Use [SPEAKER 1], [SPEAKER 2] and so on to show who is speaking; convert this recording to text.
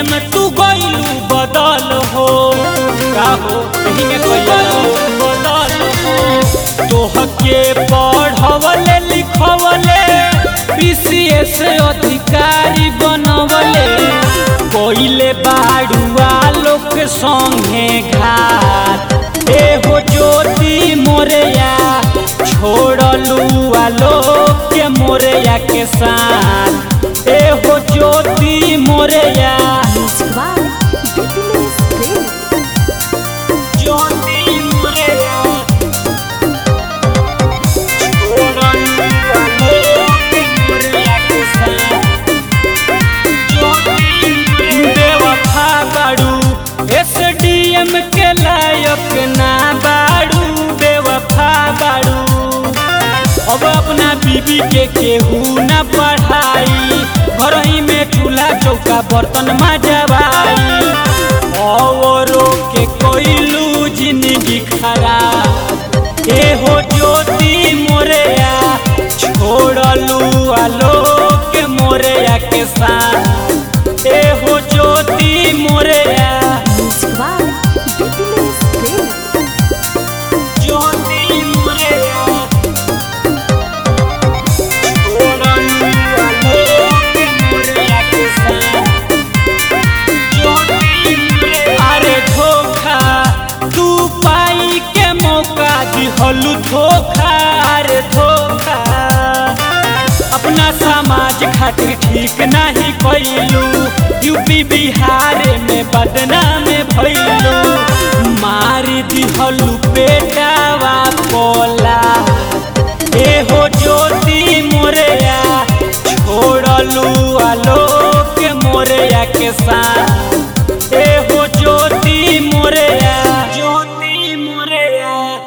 [SPEAKER 1] में तू गइलू बदल हो का हो कहीं में गइलू बदल हो तोहके पढ़वले लिखवले पीसीएस अधिकारी बनवले कोइले बाड़ुआ लोग संगे घाट ए हो ज्योति मोरया छोड़लू आलोक के मोरया के साथ ए हो ज्योति मोरया ज्योति मोरया छोड़लू आलोक के मोरया के साथ बेवफा बाड़ू एसडीएम के लायक ना बाड़ू बेवफा बाड़ू अब अपना बीबी के केहू न पढ़ाई घर ही में चूल्हा चौका बर्तन मजबाई औरो के कोइलू जिंदगी खराब ए हो ज्योति मोरया छोड़लू आलोक मोरया के साथ ए हो ज्योति मोरया दिहलू धोखा रे धोखा अपना समाज खातिर ठीक नहीं कइलू यूपी बिहार में बदनाम भइलू मार दिहलू बेटावा पोला ए हो ज्योति मोरया छोड़लू आलोक मोरया के साथ